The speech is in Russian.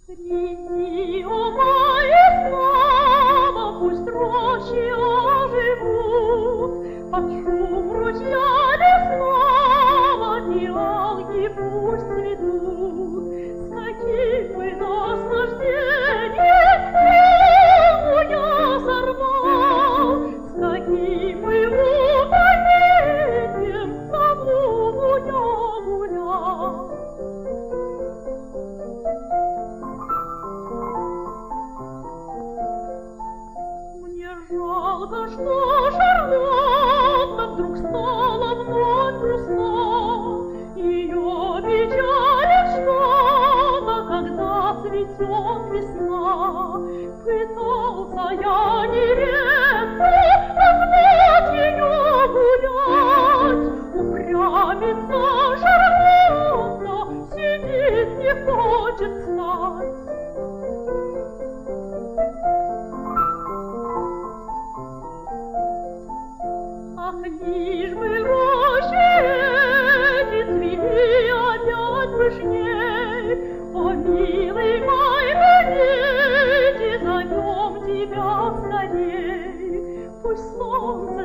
Среди мая снова пусть рощи оживут, под шум ручья лесного фиалки пусть цветут. С каким бы наслаждением я сорвал, с каким бы упоением тобою я гулял. Жалко, что Шарлотта вдруг стала вновь грустна. Ее печалит что-то, когда цветет весна. Пытался я нередко позвать ее гулять. Упрямится Шарлотта, сидит, не хочет встать. Ах, лишь бы рощи эти цвели опять пышней, о, милый мой, родите, зовем тебя скорей. Пусть солнце